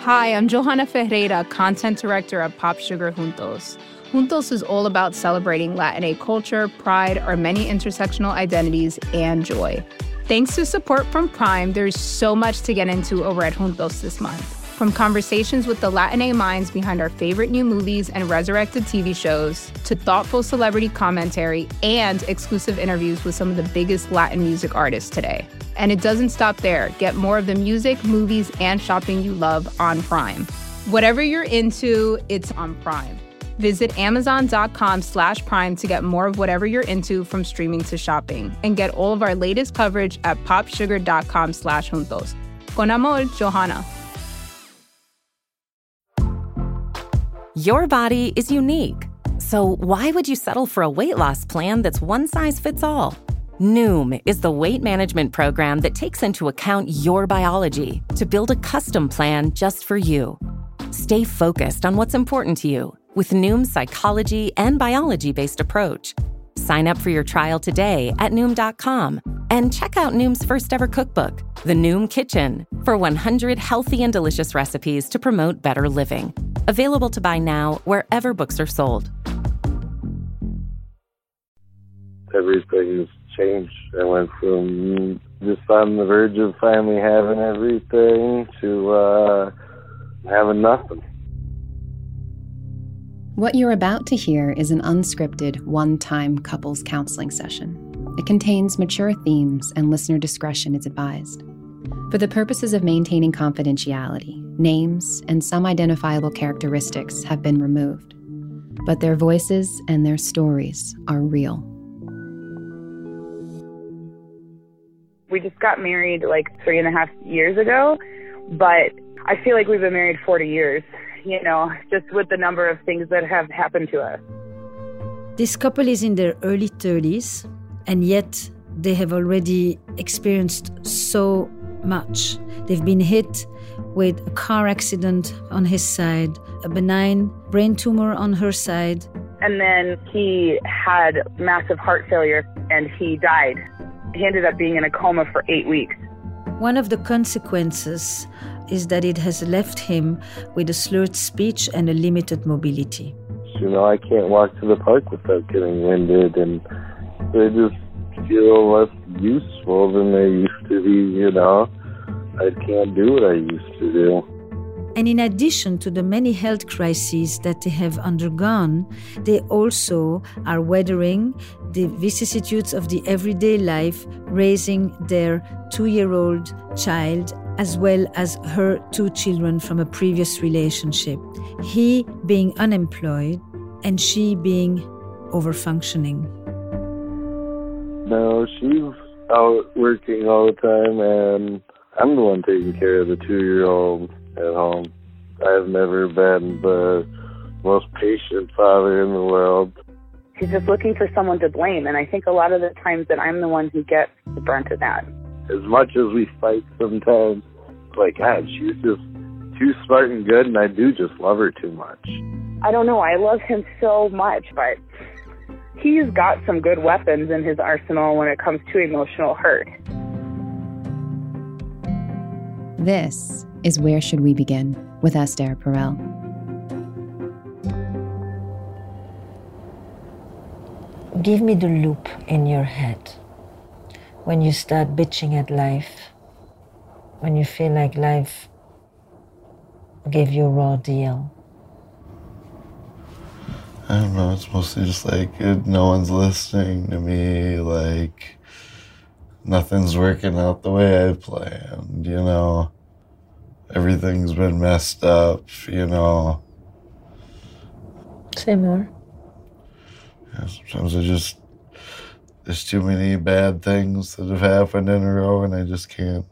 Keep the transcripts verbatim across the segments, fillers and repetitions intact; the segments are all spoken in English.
Hi, I'm Johanna Ferreira, content director at Pop Sugar Juntos. Juntos is all about celebrating Latinx culture, pride, our many intersectional identities, and joy. Thanks to support from Prime, there's so much to get into over at Juntos this month. From conversations with the Latinx minds behind our favorite new movies and resurrected T V shows, to thoughtful celebrity commentary and exclusive interviews with some of the biggest Latin music artists today. And it doesn't stop there. Get more of the music, movies, and shopping you love on Prime. Whatever you're into, it's on Prime. Visit amazon.com slash prime to get more of whatever you're into, from streaming to shopping. And get all of our latest coverage at popsugar.com slash juntos. Con amor, Johanna. Your body is unique. So why would you settle for a weight loss plan that's one size fits all? Noom is the weight management program that takes into account your biology to build a custom plan just for you. Stay focused on what's important to you with Noom's psychology and biology-based approach. Sign up for your trial today at Noom dot com and check out Noom's first ever cookbook, The Noom Kitchen, for one hundred healthy and delicious recipes to promote better living. Available to buy now wherever books are sold. Everything's changed. I went from just on the verge of finally having everything to uh, having nothing. What you're about to hear is an unscripted, one-time couples counseling session. It contains mature themes, and listener discretion is advised. For the purposes of maintaining confidentiality, names and some identifiable characteristics have been removed. But their voices and their stories are real. We just got married like three and a half years ago, but I feel like we've been married forty years. You know, just with the number of things that have happened to us. This couple is in their early thirties, and yet they have already experienced so much. They've been hit with a car accident on his side, a benign brain tumor on her side. And then he had massive heart failure, and he died. He ended up being in a coma for eight weeks. One of the consequences is that it has left him with a slurred speech and a limited mobility. You know, I can't walk to the park without getting winded, and they just feel less useful than they used to be, you know. I can't do what I used to do. And in addition to the many health crises that they have undergone, they also are weathering the vicissitudes of the everyday life, raising their two-year-old child, as well as her two children from a previous relationship. He being unemployed and she being overfunctioning. No, she's out working all the time, and I'm the one taking care of the two-year-old at home. I've never been the most patient father in the world. She's just looking for someone to blame, and I think a lot of the times that I'm the one who gets the brunt of that. As much as we fight sometimes, like, God, she's just too smart and good, and I do just love her too much. I don't know, I love him so much, but he's got some good weapons in his arsenal when it comes to emotional hurt. This is Where Should We Begin with Esther Perel. Give me the loop in your head when you start bitching at life, when you feel like life gave you a raw deal. I don't know, it's mostly just like it, no one's listening to me, like nothing's working out the way I planned, you know. Everything's been messed up, you know. Say more. Yeah, sometimes I just, there's too many bad things that have happened in a row, and I just can't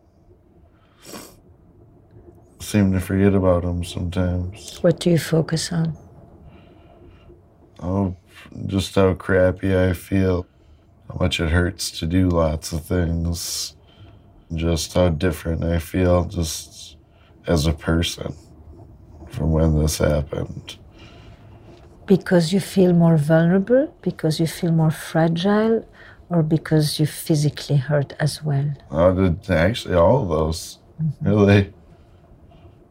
seem to forget about them sometimes. What do you focus on? Oh, just how crappy I feel, how much it hurts to do lots of things, just how different I feel just as a person from when this happened. Because you feel more vulnerable, because you feel more fragile, or because you physically hurt as well? Oh, actually, all of those, mm-hmm. Really.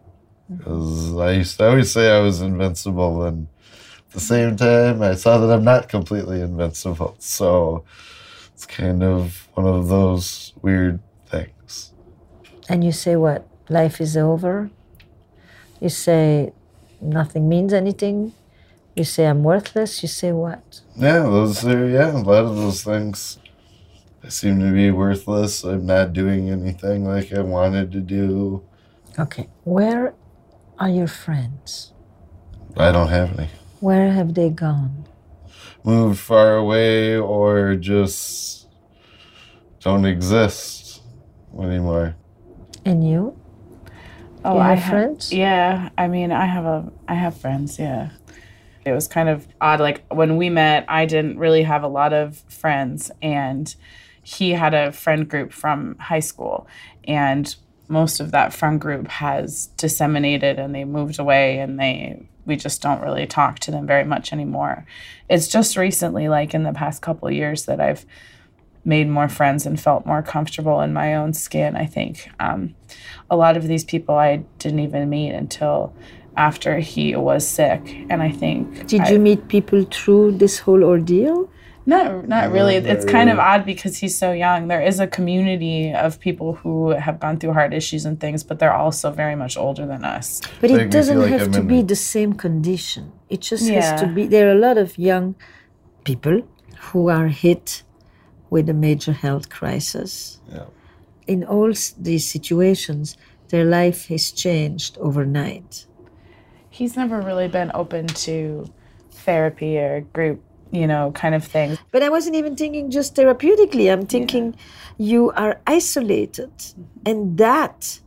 Because I used to always say I was invincible, and at the same time, I saw that I'm not completely invincible. So it's kind of one of those weird things. And you say what? Life is over? You say nothing means anything? You say I'm worthless? You say what? Yeah, those are, yeah, a lot of those things. I seem to be worthless. I'm not doing anything like I wanted to do. Okay. Where are your friends? I don't have any. Where have they gone? Moved far away or just don't exist anymore. And you? Oh, you I have ha- friends? Yeah, I mean, I have a, I have friends. Yeah, it was kind of odd. Like when we met, I didn't really have a lot of friends, and he had a friend group from high school, and most of that friend group has disseminated, and they moved away, and they we just don't really talk to them very much anymore. It's just recently, like in the past couple of years, that I've made more friends and felt more comfortable in my own skin, I think. Um, a lot of these people I didn't even meet until after he was sick. And I think... Did I, you meet people through this whole ordeal? No, not really. not It's kind of really. odd because he's so young. There is a community of people who have gone through hard issues and things, but they're also very much older than us. But Make it me doesn't feel like have I'm to in be the- the same condition. It just Yeah. has to be... There are a lot of young people who are hit with a major health crisis. Yeah. In all s- these situations, their life has changed overnight. He's never really been open to therapy or group, you know, kind of thing. But I wasn't even thinking just therapeutically. I'm thinking you are isolated, and that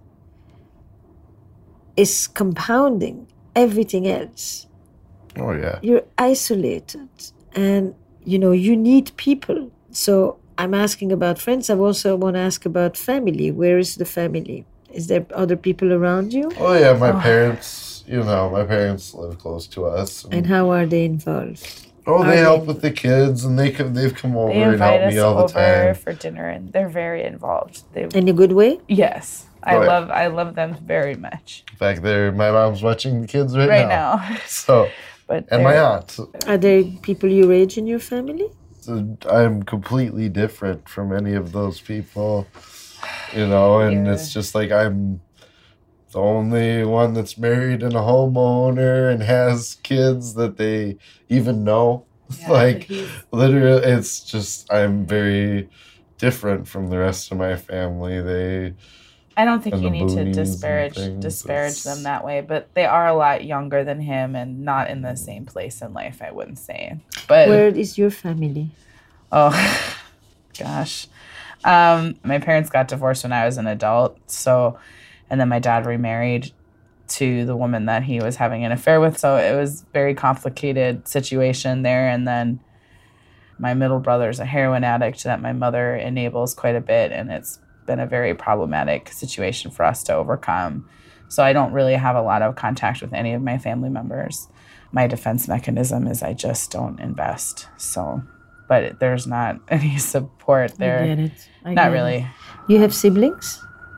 is compounding everything else. Oh, yeah. You're isolated, and you know you need people. So I'm asking about friends. I also want to ask about family. Where is the family? Is there other people around you? Oh, yeah, my parents, you know, my parents live close to us. And how are they involved? Oh, Are they they- help with the kids, and they come, they've come over They and invite help us me all the over time. for dinner, and they're very involved. They, In a good way? yes, I Oh, yeah. love I love them very much In fact, they're, my mom's watching the kids right, right now. now. So, But and my they're- aunt. Are there people your age in your family? So I'm completely different from any of those people, you know, and Yeah. it's just like I'm the only one that's married and a homeowner and has kids that they even know. Yeah, like, but he's- literally, it's just, I'm very different from the rest of my family. They, I don't think and you the need to boonies and disparage things, disparage it's- them that way, but they are a lot younger than him and not in the same place in life, I wouldn't say. But Where is your family? oh gosh. Um, my parents got divorced when I was an adult, so and then my dad remarried to the woman that he was having an affair with, so it was a very complicated situation there. And then my middle brother's a heroin addict that my mother enables quite a bit, and it's been a very problematic situation for us to overcome. So I don't really have a lot of contact with any of my family members. My defense mechanism is I just don't invest. So, but there's not any support there. I get it. I Not get really. it. You have siblings?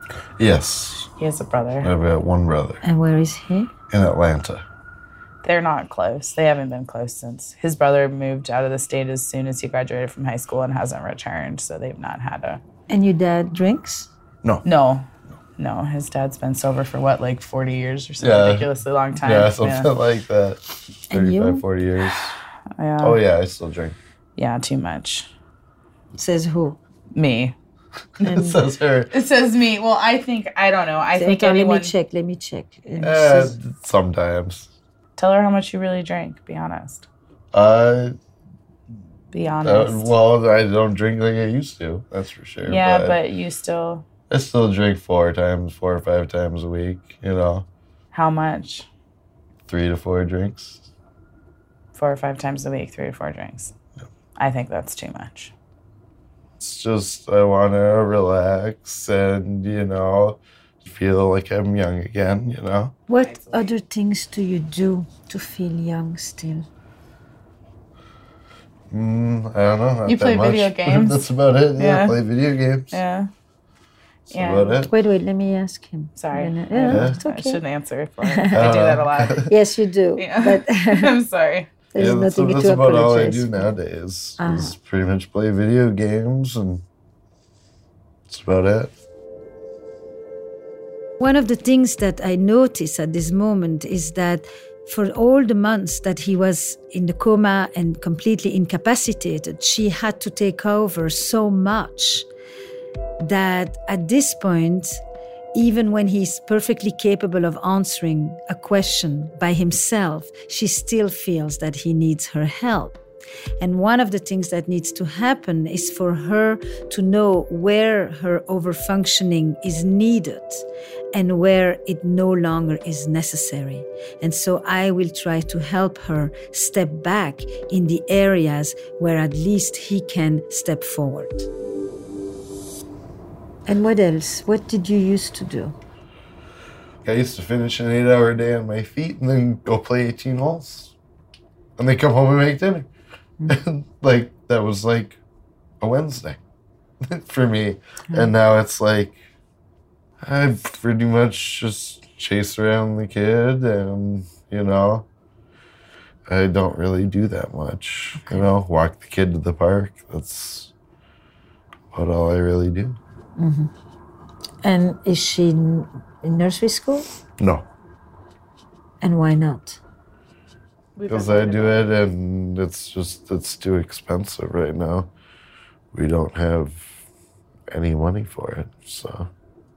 yes, He has a brother. I've got one brother And where is he? in Atlanta. They're not close. They haven't been close since his brother moved out of the state as soon as he graduated from high school and hasn't returned. So they've not had a. And your dad drinks? No. No, no. His dad's been sober for what, like forty years or some Yeah. ridiculously long time. Yeah, something like that. And you? thirty-five, forty years. Yeah. Oh, yeah, I still drink. Yeah, too much. Says who? Me. It says her. It says me. Well, I think I don't know. I Say, think "Okay, anyone. Let me check. Let me check. And it Eh, says- sometimes. Tell her how much you really drank. Be honest. Uh, Be uh, honest. well, I don't drink like I used to. That's for sure. yeah, but you still. I still drink four times, four or five times a week. You know, How much? three to four drinks. Four or five times a week, three or four drinks. I think that's too much. It's just I want to relax and you know feel like I'm young again. You know. What other things do you do to feel young still? Mm, I don't know. Not You that play much. video games? That's about it. Yeah, Yeah. play video games. Yeah. That's yeah. about it. Wait, wait, let me ask him. Sorry. Yeah, yeah. It's okay. I shouldn't answer for it. I do that a lot. Yes, you do. Yeah. But I'm sorry. There's yeah, that's, nothing that's to about all I apologize do for. nowadays. Uh-huh. Is pretty much play video games, and that's about it. One of the things that I notice at this moment is that for all the months that he was in the coma and completely incapacitated, she had to take over so much that at this point, even when he's perfectly capable of answering a question by himself, she still feels that he needs her help. And one of the things that needs to happen is for her to know where her overfunctioning is needed and where it no longer is necessary. And so I will try to help her step back in the areas where at least he can step forward. And what else? What did you used to do? I used to finish an eight-hour day on my feet and then go play eighteen holes. And then come home and make dinner. Mm-hmm. Like, that was like a Wednesday for me. Mm-hmm. And now it's like, I pretty much just chase around the kid and, you know, I don't really do that much. Okay. You know, walk the kid to the park. That's about all I really do. Mm-hmm. And is she in, in nursery school? No. And why not? Because I do it and it's just, it's too expensive right now. We don't have any money for it, so.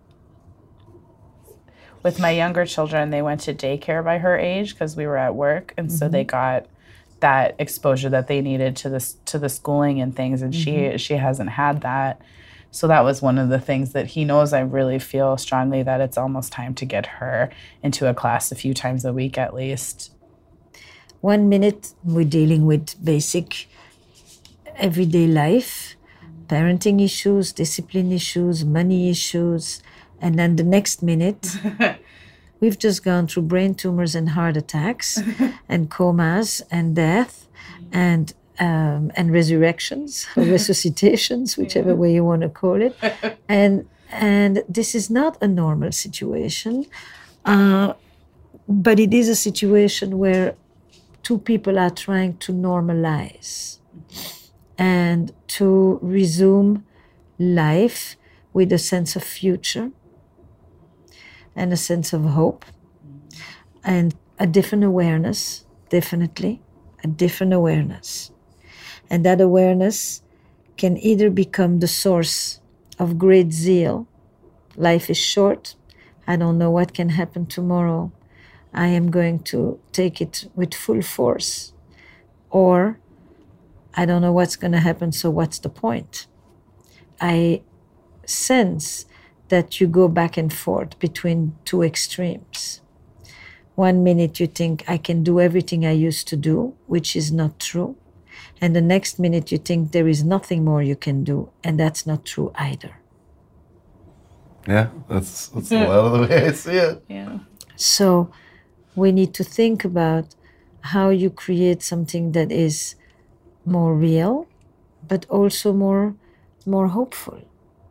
With my younger children, they went to daycare by her age because we were at work. And mm-hmm. so they got that exposure that they needed to the, to the schooling and things. And mm-hmm. she she hasn't had that. So that was one of the things that he knows. I really feel strongly that it's almost time to get her into a class a few times a week at least. One minute we're dealing with basic everyday life, parenting issues, discipline issues, money issues. And then the next minute, we've just gone through brain tumors and heart attacks and comas and death and um, and resurrections, or resuscitations, whichever way you want to call it. And and this is not a normal situation, uh, but it is a situation where two people are trying to normalize and to resume life with a sense of future and a sense of hope and a different awareness, definitely, a different awareness. And that awareness can either become the source of great zeal. Life is short. I don't know what can happen tomorrow. I am going to take it with full force. Or I don't know what's going to happen, so what's the point? I sense that you go back and forth between two extremes. One minute you think, I can do everything I used to do, which is not true. And the next minute you think there is nothing more you can do, and that's not true either. Yeah, that's, that's a lot of the way I see it. Yeah. So we need to think about how you create something that is more real, but also more, more hopeful.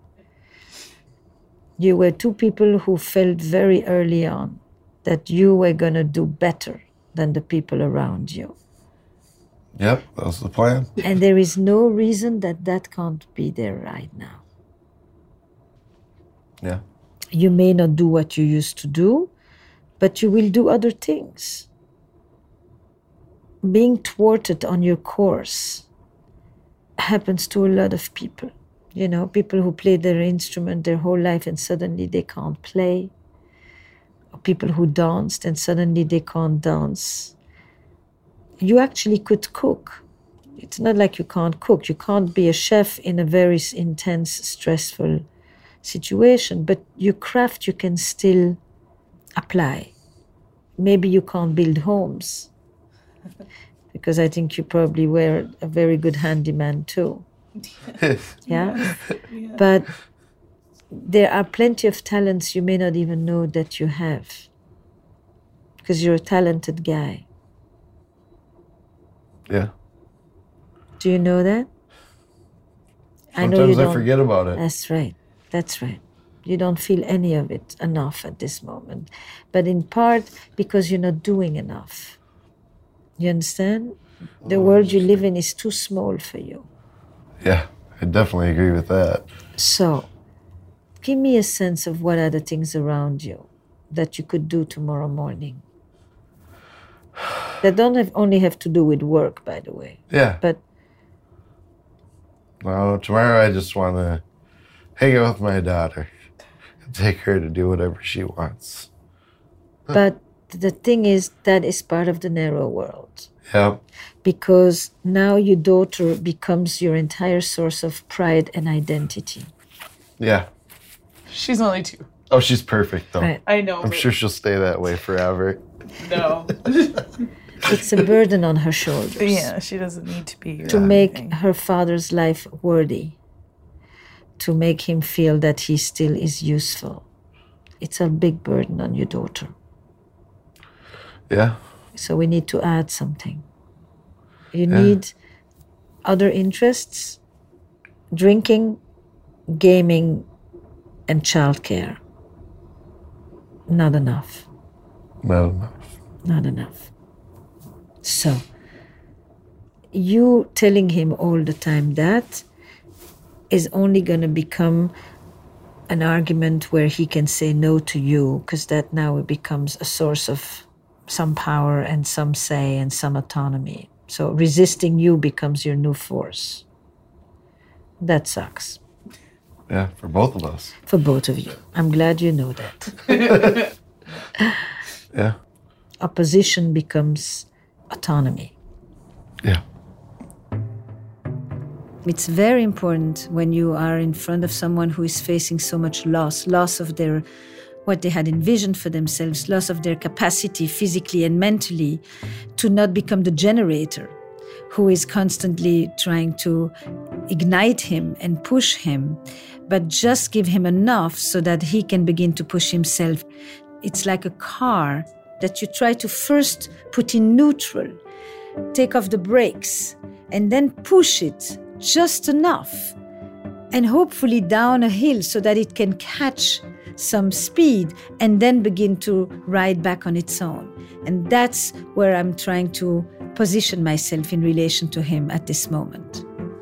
You were two people who felt very early on that you were going to do better than the people around you. Yep, that was the plan. And there is no reason that that can't be there right now. Yeah. You may not do what you used to do, but you will do other things. Being thwarted on your course happens to a lot of people. You know, people who play their instrument their whole life and suddenly they can't play. Or people who danced and suddenly they can't dance. You actually could cook. It's not like you can't cook. You can't be a chef in a very intense, stressful situation, but your craft you can still apply. Maybe you can't build homes, because I think you probably were a very good handyman too. yeah? yeah? But there are plenty of talents you may not even know that you have, because you're a talented guy. Yeah. Do you know that? Sometimes I know you I don't. forget about it. That's right. That's right. You don't feel any of it enough at this moment. But in part because you're not doing enough. You understand? The world you live in is too small for you. Yeah, I definitely agree with that. So, give me a sense of what are the things around you that you could do tomorrow morning. That don't have, only have to do with work, by the way. Yeah. But no, tomorrow I just want to hang out with my daughter and take her to do whatever she wants. But the thing is, that is part of the narrow world. Yeah. Because now your daughter becomes your entire source of pride and identity. Yeah. She's only two. Oh, she's perfect, though. Right. I know. I'm sure she'll stay that way forever. No. It's a burden on her shoulders. Yeah, she doesn't need to be. To make her father's life worthy. To make him feel that he still is useful. It's a big burden on your daughter. Yeah. So we need to add something. You Yeah. need other interests, drinking, gaming, and childcare. Not enough. Not enough. Not enough. So, you telling him all the time that is only going to become an argument where he can say no to you, because that now it becomes a source of some power and some say and some autonomy. So resisting you becomes your new force. That sucks. Yeah, for both of us. For both of you. I'm glad you know that. Yeah. Opposition becomes autonomy. Yeah. It's very important when you are in front of someone who is facing so much loss, loss of their what they had envisioned for themselves, loss of their capacity physically and mentally, to not become the generator who is constantly trying to ignite him and push him, but just give him enough so that he can begin to push himself. It's like a car that you try to first put in neutral, take off the brakes, and then push it just enough, and hopefully down a hill so that it can catch some speed and then begin to ride back on its own. And that's where I'm trying to position myself in relation to him at this moment.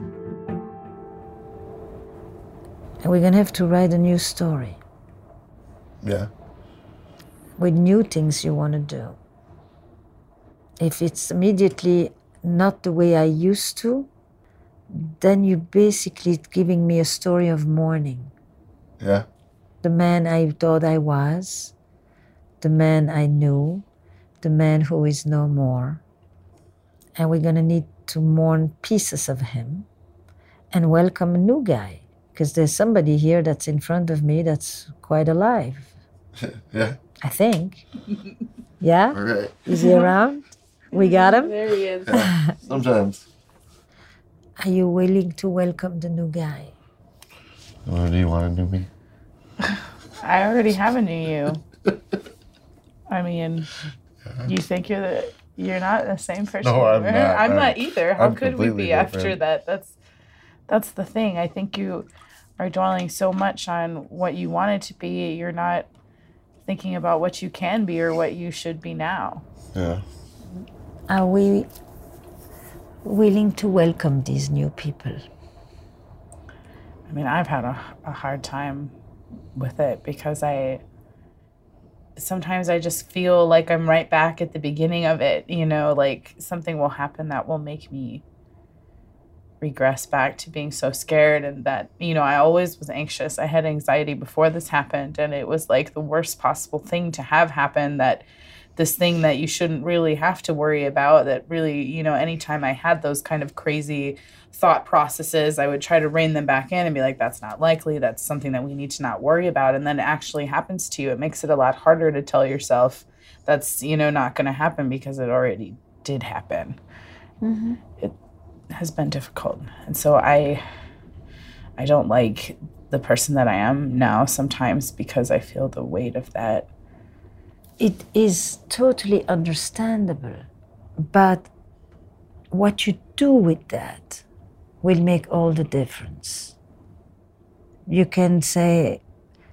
And we're going to have to write a new story. Yeah. With new things you want to do. If it's immediately not the way I used to, then you're basically giving me a story of mourning. Yeah. The man I thought I was, the man I knew, the man who is no more. And we're going to need to mourn pieces of him and welcome a new guy. Because there's somebody here that's in front of me that's quite alive. Yeah. I think. Yeah? All right. Is he around? We got him? There he is. Yeah. Sometimes. Are you willing to welcome the new guy? What do you want to do me? I already have a new you. I mean, you think you're the you're not the same person. No, I'm you were? not. I'm I'm- not either. How I'm could we completely be after different. that? That's that's the thing. I think you are dwelling so much on what you wanted to be. You're not thinking about what you can be or what you should be now. Yeah. Are we willing to welcome these new people? I mean, I've had a, a hard time with it because I sometimes I just feel like I'm right back at the beginning of it, you know, like something will happen that will make me regress back to being so scared. And that, you know, I always was anxious. I had anxiety before this happened, and it was like the worst possible thing to have happen, that this thing that you shouldn't really have to worry about, that really, you know, anytime I had those kind of crazy thought processes, I would try to rein them back in and be like, that's not likely. That's something that we need to not worry about. And then it actually happens to you. It makes it a lot harder to tell yourself that's, you know, not going to happen because it already did happen. Mm-hmm. It has been difficult. And so I, I don't like the person that I am now sometimes because I feel the weight of that. It is totally understandable, but what you do with that will make all the difference. You can say,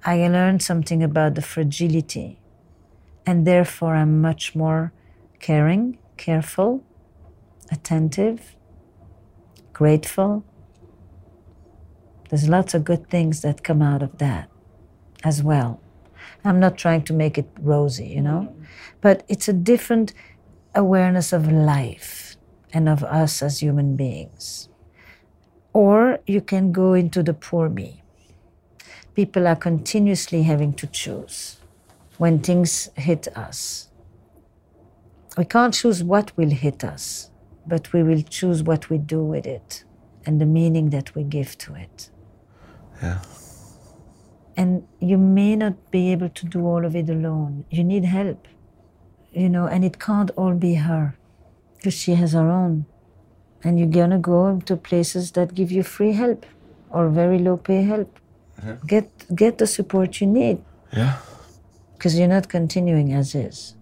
I learned something about the fragility. And therefore, I'm much more caring, careful, attentive, grateful. There's lots of good things that come out of that as well. I'm not trying to make it rosy, you know, mm. but it's a different awareness of life and of us as human beings. Or you can go into the poor me. People are continuously having to choose when things hit us. We can't choose what will hit us, but we will choose what we do with it and the meaning that we give to it. Yeah. And you may not be able to do all of it alone. You need help, you know, and it can't all be her because she has her own. And you're gonna go to places that give you free help or very low pay help. Yeah. Get, get the support you need. Yeah. Because you're not continuing as is.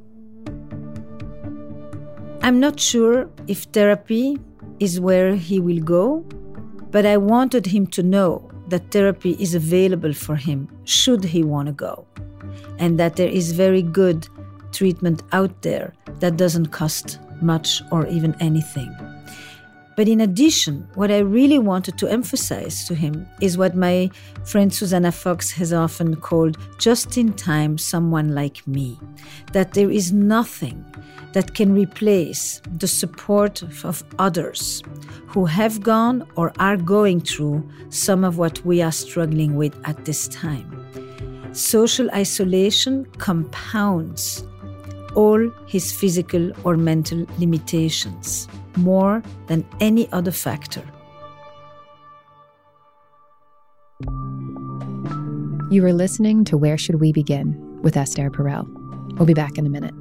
I'm not sure if therapy is where he will go, but I wanted him to know that therapy is available for him should he want to go, and that there is very good treatment out there that doesn't cost much or even anything. But in addition, what I really wanted to emphasize to him is what my friend Susanna Fox has often called just in time someone like me, that there is nothing that can replace the support of others who have gone or are going through some of what we are struggling with at this time. Social isolation compounds all his physical or mental limitations more than any other factor. You are listening to Where Should We Begin with Esther Perel. We'll be back in a minute.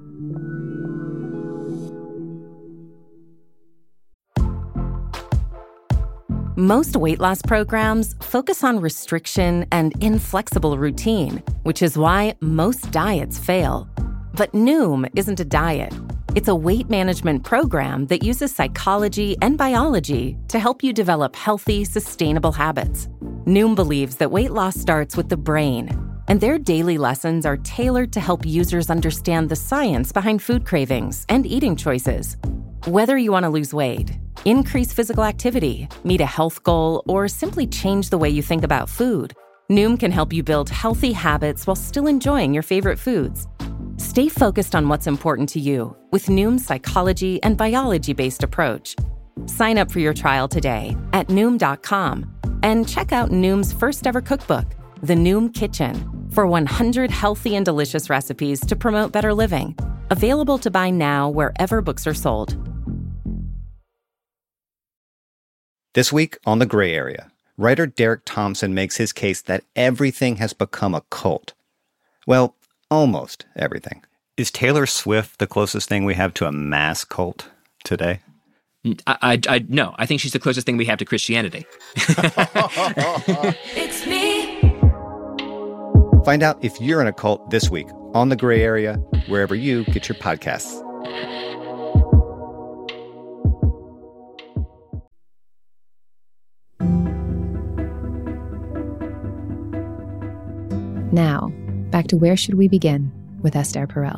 Most weight loss programs focus on restriction and inflexible routine, which is why most diets fail. But Noom isn't a diet. It's a weight management program that uses psychology and biology to help you develop healthy, sustainable habits. Noom believes that weight loss starts with the brain, and their daily lessons are tailored to help users understand the science behind food cravings and eating choices. Whether you want to lose weight, increase physical activity, meet a health goal, or simply change the way you think about food, Noom can help you build healthy habits while still enjoying your favorite foods. Stay focused on what's important to you with Noom's psychology and biology-based approach. Sign up for your trial today at Noom dot com and check out Noom's first ever cookbook, The Noom Kitchen, for one hundred healthy and delicious recipes to promote better living. Available to buy now wherever books are sold. This week on The Gray Area, writer Derek Thompson makes his case that everything has become a cult. Well, almost everything. Is Taylor Swift the closest thing we have to a mass cult today? I, I, I no, I think she's the closest thing we have to Christianity. It's me. Find out if you're in a cult this week on The Gray Area, wherever you get your podcasts. Now, back to Where Should We Begin with Esther Perel.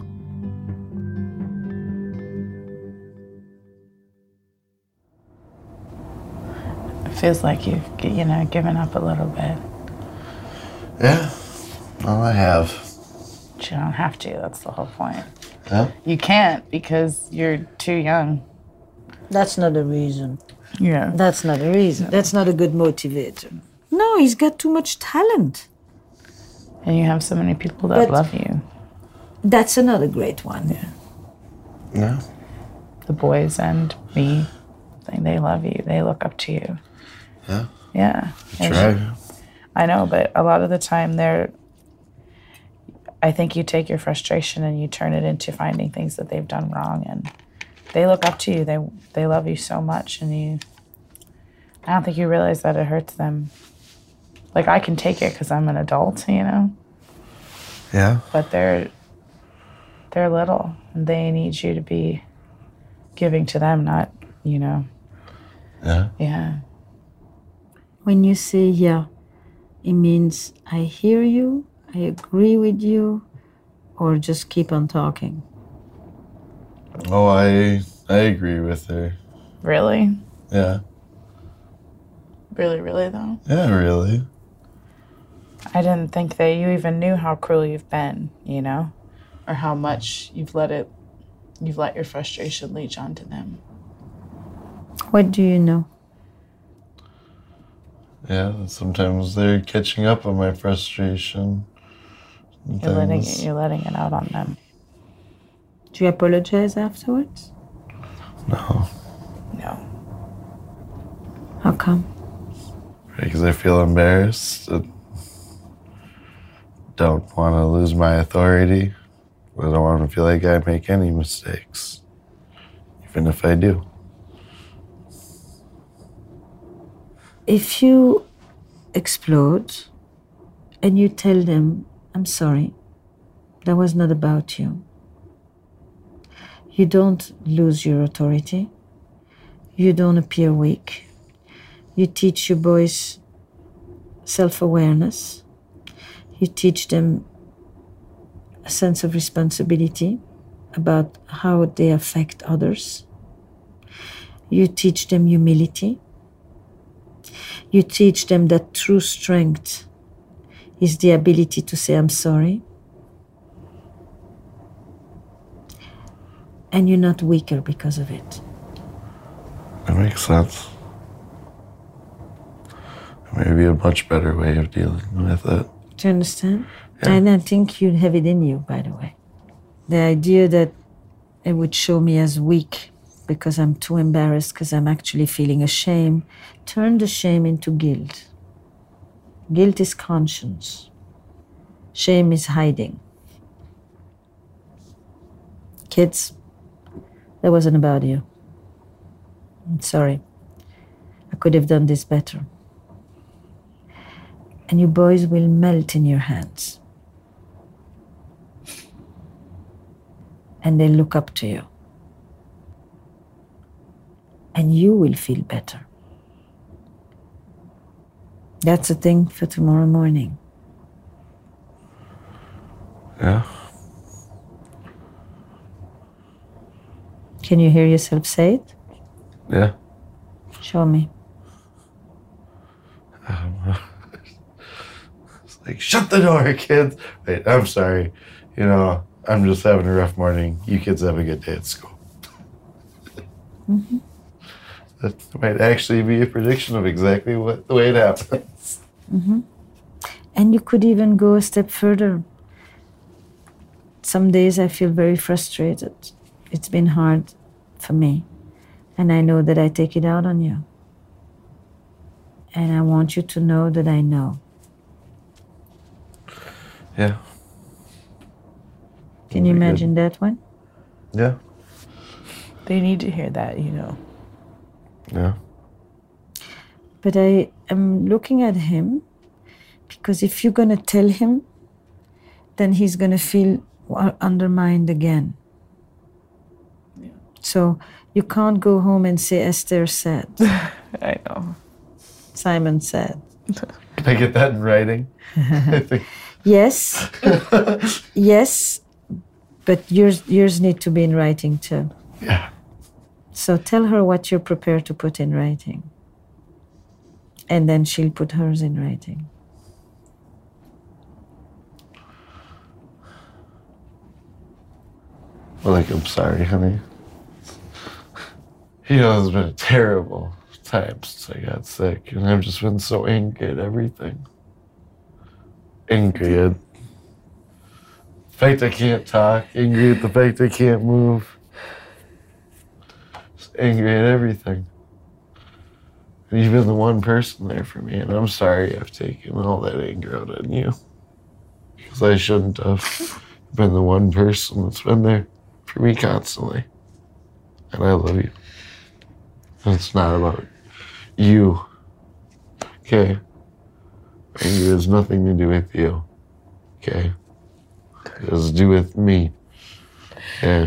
It feels like you've, you know, given up a little bit. Yeah, well, I have. But you don't have to, that's the whole point. Yeah? You can't because you're too young. That's not a reason. Yeah. That's not a reason. That's not a good motivator. No, he's got too much talent. And you have so many people that But love you. That's another great one. Yeah. Yeah. The boys and me, they love you. They look up to you. Yeah. Yeah. I try. I know, but a lot of the time they're, I think you take your frustration and you turn it into finding things that they've done wrong, and they look up to you. They they love you so much, and you, I don't think you realize that it hurts them. Like, I can take it because I'm an adult, you know? Yeah. But they're, they're little, and they need you to be giving to them, not, you know. Yeah. Yeah. When you say, yeah, It means I hear you, I agree with you, or just keep on talking. Oh, I I agree with her. Really? Yeah. Really, really, though? Yeah, really. I didn't think that you even knew how cruel you've been, you know? Or how much you've let it, you've let your frustration leach onto them. What do you know? Yeah, sometimes they're catching up on my frustration. You're letting, it, you're letting it out on them. Do you apologize afterwards? No. No. How come? Because I feel embarrassed. I don't want to lose my authority. I don't want to feel like I make any mistakes, even if I do. If you explode and you tell them, I'm sorry, that was not about you, you don't lose your authority. You don't appear weak. You teach your boys self-awareness. You teach them a sense of responsibility about how they affect others. You teach them humility. You teach them that true strength is the ability to say, I'm sorry. And you're not weaker because of it. That makes sense. Maybe a much better way of dealing with it. Do you understand? Yeah. And I think you have it in you, by the way. The idea that it would show me as weak because I'm too embarrassed, because I'm actually feeling ashamed, turn the shame into guilt. Guilt is conscience. Shame is hiding. Kids, that wasn't about you. I'm sorry. I could have done this better. And you boys will melt in your hands. And they look up to you. And you will feel better. That's a thing for tomorrow morning. Yeah. Can you hear yourself say it? Yeah. Show me. I don't know. It's like, shut the door, kids. Wait, I'm sorry. You know, I'm just having a rough morning. You kids have a good day at school. Mm-hmm. That might actually be a prediction of exactly what the way it happens. Mm-hmm. And you could even go a step further. Some days I feel very frustrated. It's been hard for me. And I know that I take it out on you. And I want you to know that I know. Yeah. Can you imagine that one? Yeah. They need to hear that, you know. Yeah. But I am looking at him because if you're going to tell him, then he's going to feel undermined again. Yeah. So you can't go home and say, Esther said. I know. Simon said. Can I get that in writing? I think. Yes. Yes. But yours, yours need to be in writing too. Yeah. So tell her what you're prepared to put in writing. And then she'll put hers in writing. Well, like, I'm sorry, honey. You know, it's been a terrible time since I got sick, and I've just been so angry at everything. Angry at the fact I can't talk, angry at the fact I can't move. Just angry at everything. And you've been the one person there for me, and I'm sorry I've taken all that anger out on you. Because I shouldn't have been the one person that's been there for me constantly. And I love you. And it's not about you. Okay? Anger has nothing to do with you. Okay? It has to do with me. Okay?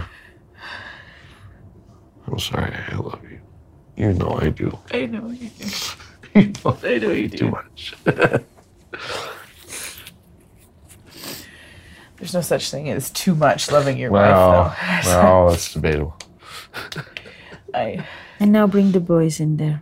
I'm sorry, I love you. You know I do. I know you do. You know I know you do. Too much. There's no such thing as too much loving your Well, wife, though. well, that's debatable. I. And now bring the boys in there.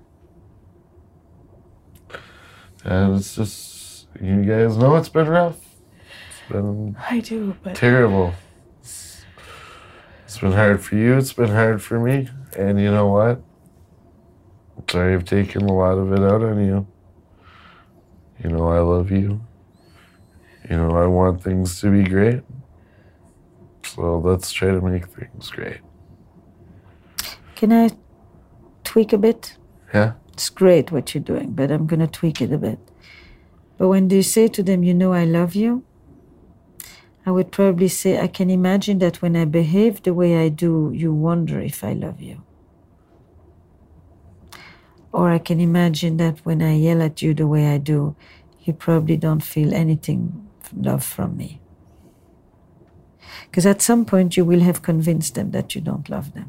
And it's just, you guys know it's been rough. It's been I do, but terrible. It's, it's been hard for you. It's been hard for me. And you know what? Sorry I've taken a lot of it out on you. You know I love you. You know I want things to be great. So let's try to make things great. Can I tweak a bit? Yeah? It's great what you're doing, but I'm going to tweak it a bit. But when you say to them, you know I love you, I would probably say, I can imagine that when I behave the way I do, you wonder if I love you. Or I can imagine that when I yell at you the way I do, you probably don't feel anything love from me. Because at some point you will have convinced them that you don't love them.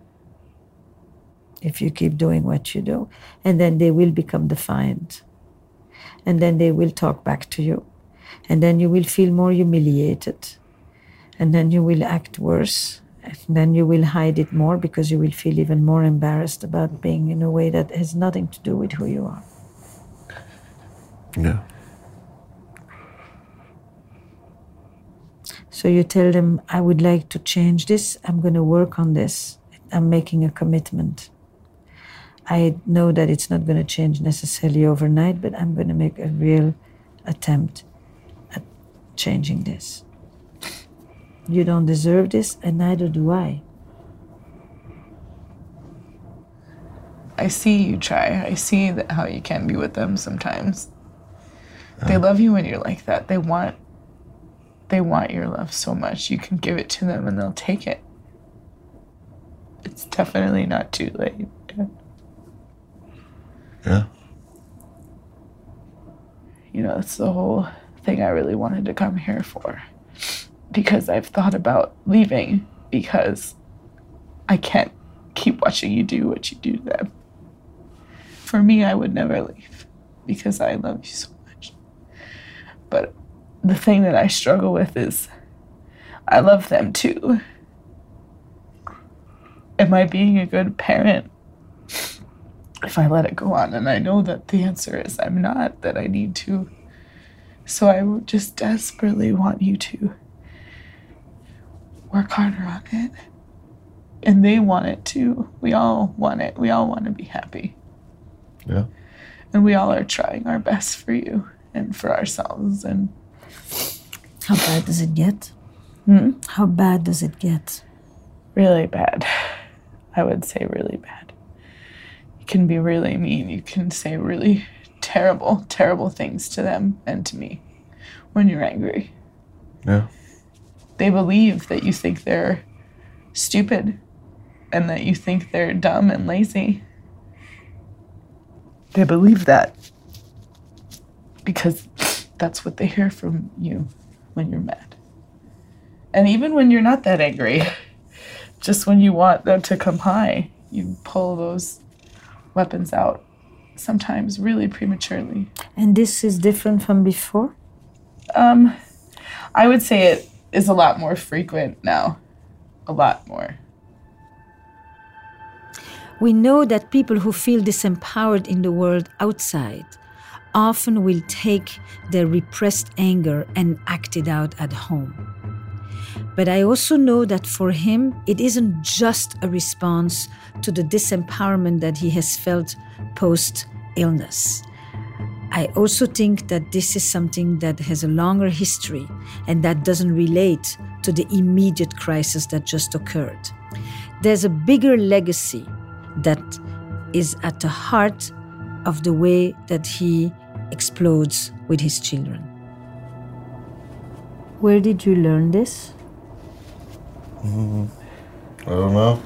If you keep doing what you do. And then they will become defiant. And then they will talk back to you. And then you will feel more humiliated. And then you will act worse. And then you will hide it more because you will feel even more embarrassed about being in a way that has nothing to do with who you are. Yeah. So you tell them, I would like to change this. I'm going to work on this. I'm making a commitment. I know that it's not going to change necessarily overnight, but I'm going to make a real attempt at changing this. You don't deserve this, and neither do I. I see you try. I see that how you can be with them sometimes. They love you when you're like that. They want, they want your love so much. You can give it to them and they'll take it. It's definitely not too late. Yeah. You know, that's the whole thing I really wanted to come here for. Because I've thought about leaving because I can't keep watching you do what you do to them. For me, I would never leave because I love you so much. But the thing that I struggle with is I love them too. Am I being a good parent if I let it go on? And I know that the answer is I'm not, that I need to. So I would just desperately want you to work harder on it. And they want it too. We all want it. We all want to be happy. Yeah. And we all are trying our best for you and for ourselves. And how bad does it get? Hmm? How bad does it get? Really bad. I would say really bad. You can be really mean. You can say really terrible, terrible things to them and to me when you're angry. Yeah. They believe that you think they're stupid and that you think they're dumb and lazy. They believe that because that's what they hear from you when you're mad. And even when you're not that angry, just when you want them to come high, you pull those weapons out, sometimes really prematurely. And this is different from before? Um, I would say it is a lot more frequent now. A lot more. We know that people who feel disempowered in the world outside often will take their repressed anger and act it out at home. But I also know that for him, it isn't just a response to the disempowerment that he has felt post-illness. I also think that this is something that has a longer history and that doesn't relate to the immediate crisis that just occurred. There's a bigger legacy that is at the heart of the way that he explodes with his children. Where did you learn this? Mm, I don't know.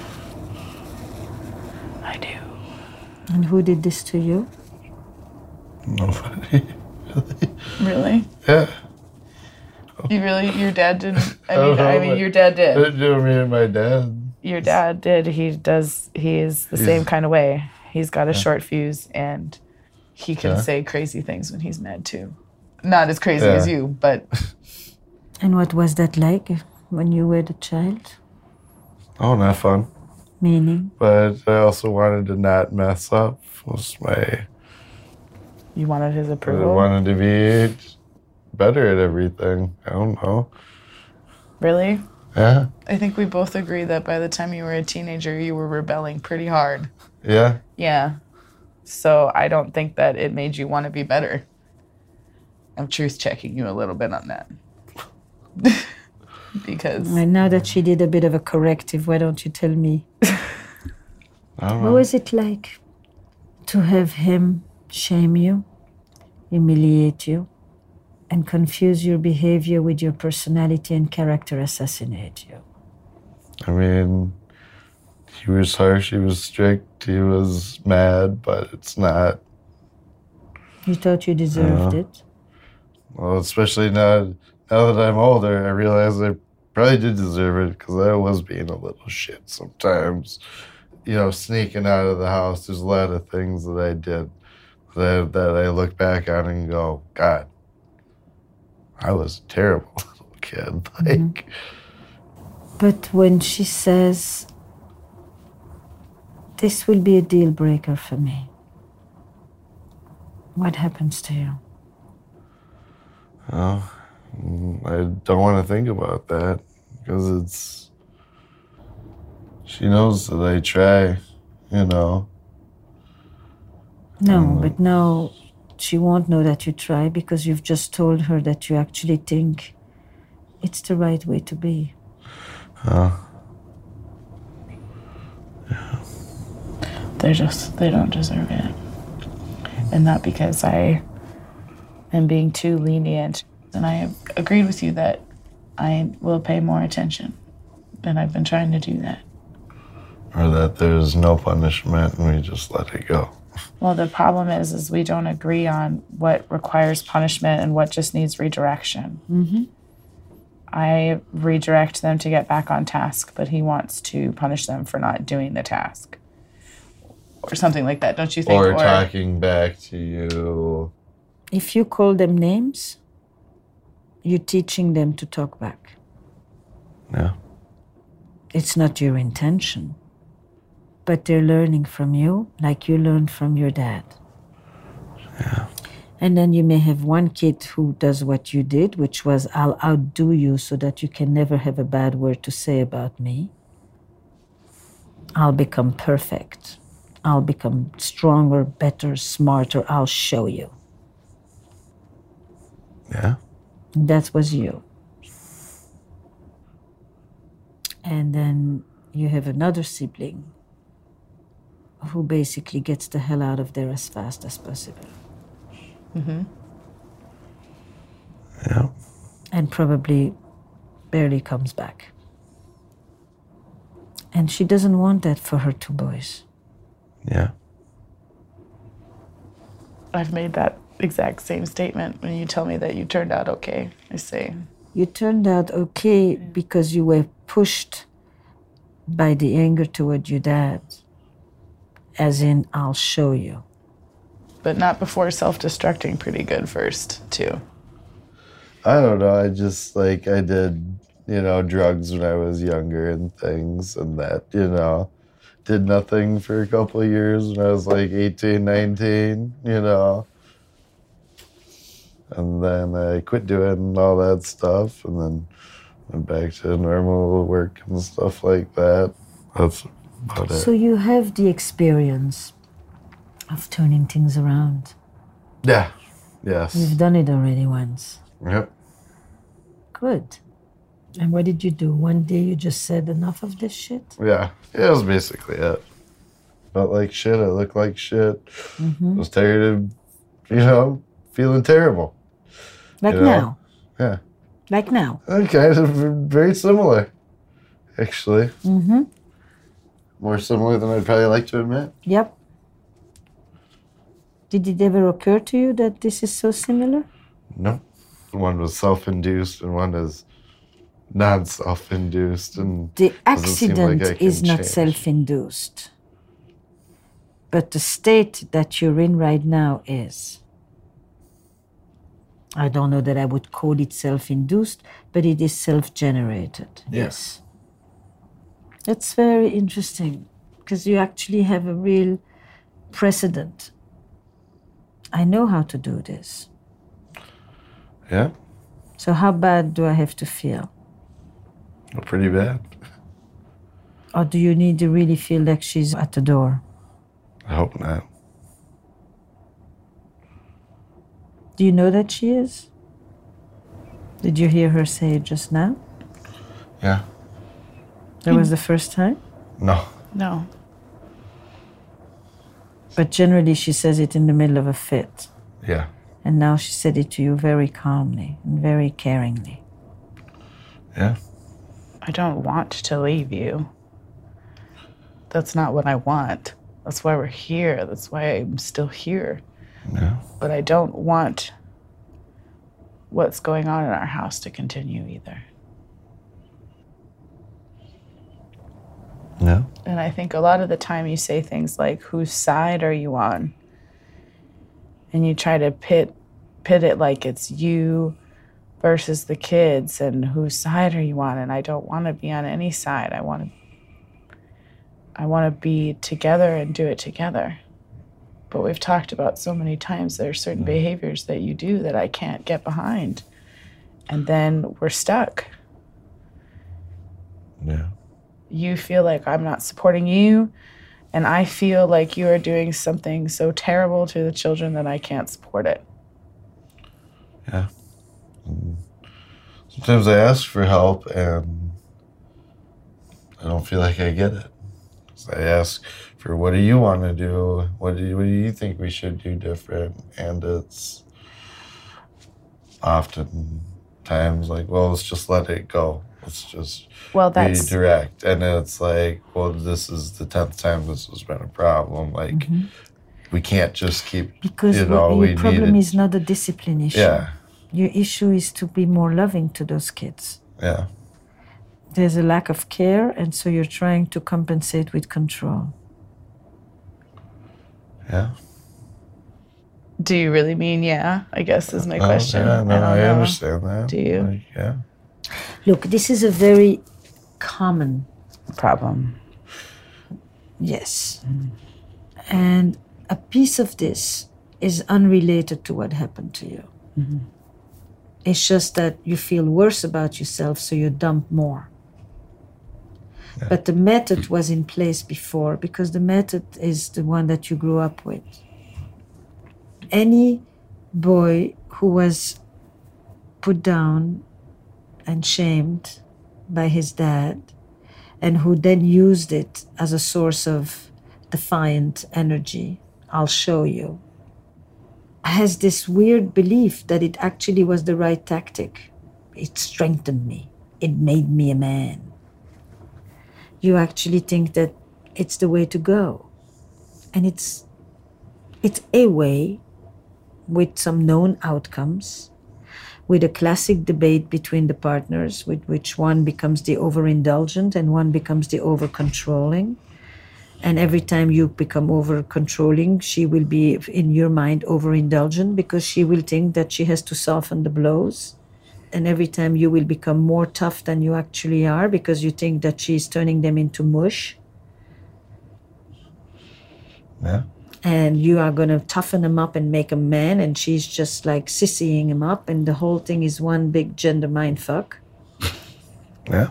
I do. And who did this to you? Nobody. Really? Really? Yeah. You really, your dad didn't, I I don't mean, know, I mean, but your dad did. I didn't do me and my dad. Your dad did. He does, he is the He's- same kind of way. He's got a Yeah. short fuse and he can Yeah. say crazy things when he's mad too. Not as crazy Yeah. as you, but And what was that like when you were the child? Oh, not fun. Meaning? But I also wanted to not mess up. Was my you wanted his I approval. wanted to be better at everything. I don't know. Really? Yeah. I think we both agree that by the time you were a teenager, you were rebelling pretty hard. Yeah. Yeah. So I don't think that it made you want to be better. I'm truth checking you a little bit on that. Because And now that she did a bit of a corrective, why don't you tell me? I don't What know. was it like to have him shame you, humiliate you, and confuse your behavior with your personality and character assassinate you? I mean, he was harsh, he was strict, he was mad, but it's not. You thought you deserved Yeah. it? Well, especially now, now that I'm older, I realize I probably did deserve it because I was being a little shit sometimes. You know, sneaking out of the house, there's a lot of things that I did that, that I look back on and go, God, I was a terrible little kid. Like, But when she says, this will be a deal breaker for me, what happens to you? oh, mm, I don't want to think about that because it's. She knows that I try, you know. No, Mm. but now she won't know that you try because you've just told her that you actually think it's the right way to be. Uh, they're just, they don't deserve it. And not because I am being too lenient. And I have agreed with you that I will pay more attention. And I've been trying to do that. or that there's no punishment and we just let it go. Well, the problem is, is we don't agree on what requires punishment and what just needs redirection. Mm-hmm. I redirect them to get back on task, but he wants to punish them for not doing the task. Or something like that, don't you think? Or talking back to you. If you call them names, you're teaching them to talk back. Yeah. It's not your intention, but they're learning from you like you learned from your dad. Yeah. And then you may have one kid who does what you did, which was, I'll outdo you so that you can never have a bad word to say about me. I'll become perfect. I'll become stronger, better, smarter. I'll show you. Yeah. That was you. And then you have another sibling who basically gets the hell out of there as fast as possible. Mm-hmm. Yeah. And probably barely comes back. And she doesn't want that for her two boys. Yeah. I've made that exact same statement when you tell me that you turned out okay. I say, You turned out okay because you were pushed by the anger toward your dad. As in, I'll show you. but not before self-destructing pretty good first, too. I don't know. I just, like, I did, you know, drugs when I was younger and things, and that, you know, did nothing for a couple of years when I was like eighteen, nineteen, you know. And then I quit doing all that stuff and then went back to normal work and stuff like that. That's about it. So you have the experience of turning things around. Yeah. Yes. You've done it already once. Yep. Good. And what did you do? One day you just said enough of this shit? Yeah. Yeah, that was basically it. Felt like shit. I looked like shit. Mm-hmm. Was tired of, you know, feeling terrible. Like you know? now? Yeah. Like now? Uh, kind of very similar, actually. Mm-hmm. More similar than I'd probably like to admit. Yep. Did it ever occur to you that this is so similar? No. One was self-induced and one is non-self-induced. And The doesn't seem accident like I can is not change. self-induced. But the state that you're in right now is, I don't know that I would call it self-induced, but it is self-generated. Yes. That's very interesting, because you actually have a real precedent. I know how to do this. Yeah? So how bad do I have to feel? Well, pretty bad. Or do you need to really feel like she's at the door? I hope not. Do you know that she is? Did you hear her say it just now? Yeah. That was the first time? No. No. But generally she says it in the middle of a fit. Yeah. And now she said it to you very calmly and very caringly. Yeah. I don't want to leave you. That's not what I want. That's why we're here. That's why I'm still here. Yeah. But I don't want what's going on in our house to continue either. No. And I think a lot of the time you say things like, whose side are you on? And you try to pit pit it like it's you versus the kids, and whose side are you on? And I don't want to be on any side. I want to I want to be together and do it together. But we've talked about so many times there are certain mm. behaviors that you do that I can't get behind. And then we're stuck. Yeah. You feel like I'm not supporting you, and I feel like you are doing something so terrible to the children that I can't support it. Yeah. And sometimes I ask for help and I don't feel like I get it. So I ask for, what do you want to do? What do you, what do you think we should do different? And it's often times like, well, let's just let it go. Let's just well, that's... redirect. And it's like, well, this is the tenth time this has been a problem. Like, mm-hmm. we can't just keep, because you know, your we problem needed... is not a discipline issue. Yeah. Your issue is to be more loving to those kids. Yeah. There's a lack of care, and so you're trying to compensate with control. Yeah. Do you really mean yeah? I guess is my question. Oh, yeah, no, I, I know. understand that. Do you? Like, yeah. Look, this is a very common problem. Yes. Mm. And a piece of this is unrelated to what happened to you. Mm-hmm. It's just that you feel worse about yourself, so you dump more. Yeah. But the method was in place before, because the method is the one that you grew up with. Any boy who was put down and shamed by his dad, and who then used it as a source of defiant energy, I'll show you, has this weird belief that it actually was the right tactic. It strengthened me. It made me a man. You actually think that it's the way to go. And it's it's a way with some known outcomes, with a classic debate between the partners, with which one becomes the overindulgent and one becomes the over-controlling. And every time you become over-controlling, she will be, in your mind, over-indulgent, because she will think that she has to soften the blows. And every time you will become more tough than you actually are, because you think that she's turning them into mush. Yeah. And you are going to toughen him up and make him man, and she's just like sissying him up, and the whole thing is one big gender mindfuck. Yeah.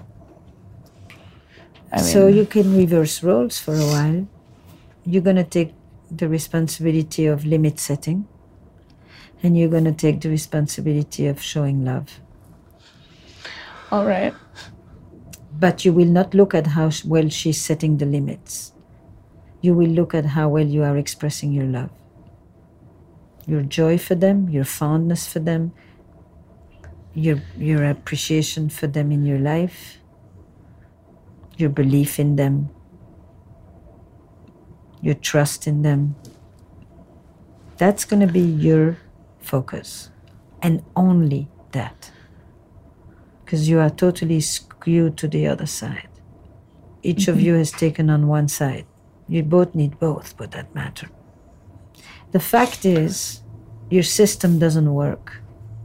I mean, so you can reverse roles for a while. You're going to take the responsibility of limit setting, and you're going to take the responsibility of showing love. All right. But you will not look at how well she's setting the limits. You will look at how well you are expressing your love. Your joy for them, your fondness for them, your, your appreciation for them in your life, your belief in them, your trust in them. That's going to be your focus, and only that. Because you are totally skewed to the other side. Each mm-hmm. of you has taken on one side. You both need both, for that matter. The fact is, your system doesn't work.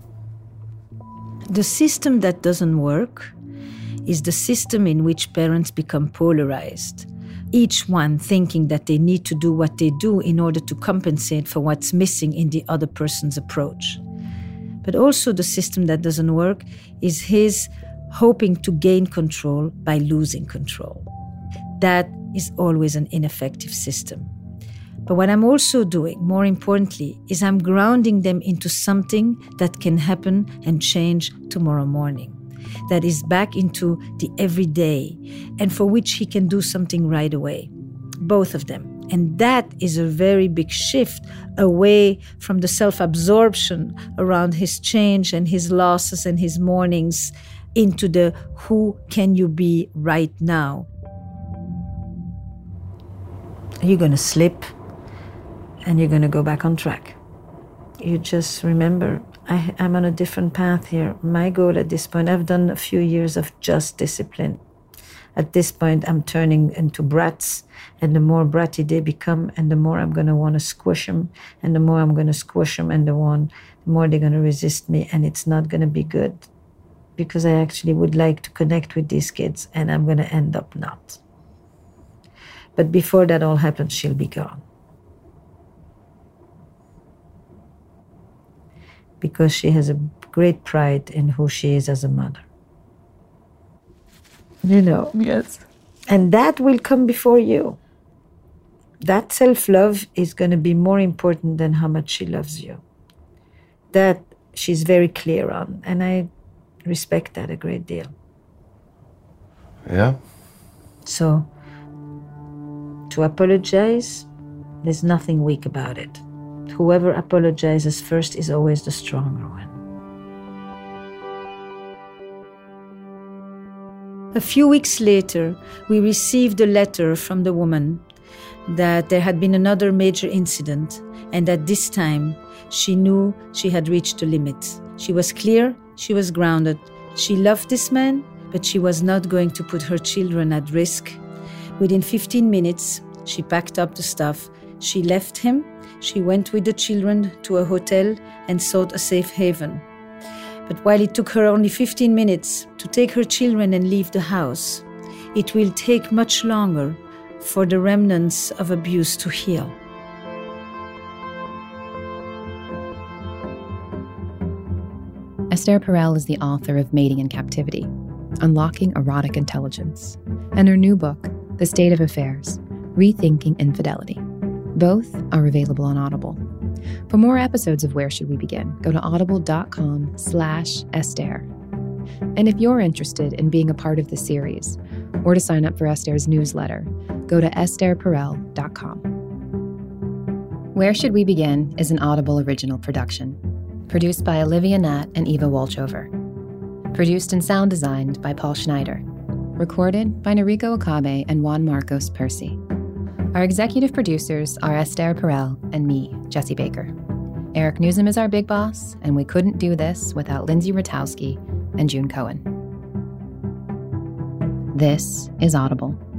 The system that doesn't work is the system in which parents become polarized, each one thinking that they need to do what they do in order to compensate for what's missing in the other person's approach. But also the system that doesn't work is his hoping to gain control by losing control. That is always an ineffective system. But what I'm also doing, more importantly, is I'm grounding them into something that can happen and change tomorrow morning, that is back into the everyday, and for which he can do something right away, both of them. And that is a very big shift away from the self-absorption around his change and his losses and his mournings into the who can you be right now. You're going to slip and you're going to go back on track. You just remember, I, I'm on a different path here. My goal at this point, I've done a few years of just discipline. At this point, I'm turning into brats, and the more bratty they become, and the more I'm going to want to squish them, and the more I'm going to squish them, and the, one, the more they're going to resist me, and it's not going to be good, because I actually would like to connect with these kids, and I'm going to end up not. But before that all happens, she'll be gone. Because she has a great pride in who she is as a mother. You know? Yes. And that will come before you. That self-love is going to be more important than how much she loves you. That she's very clear on, and I respect that a great deal. Yeah. So, to apologize, there's nothing weak about it. Whoever apologizes first is always the stronger one. A few weeks later, we received a letter from the woman that there had been another major incident, and that this time she knew she had reached a limit. She was clear, she was grounded. She loved this man, but she was not going to put her children at risk. Within fifteen minutes, she packed up the stuff. She left him. She went with the children to a hotel and sought a safe haven. But while it took her only fifteen minutes to take her children and leave the house, it will take much longer for the remnants of abuse to heal. Esther Perel is the author of Mating in Captivity, Unlocking Erotic Intelligence, and her new book, The State of Affairs, Rethinking Infidelity. Both are available on Audible. For more episodes of Where Should We Begin, go to audible.com slash Esther. And if you're interested in being a part of the series, or to sign up for Esther's newsletter, go to esther perel dot com. Where Should We Begin is an Audible original production. Produced by Olivia Nat and Eva Wolchover. Produced and sound designed by Paul Schneider. Recorded by Noriko Okabe and Juan Marcos Percy. Our executive producers are Esther Perel and me, Jesse Baker. Eric Newsom is our big boss, and we couldn't do this without Lindsay Ratowski and June Cohen. This is Audible.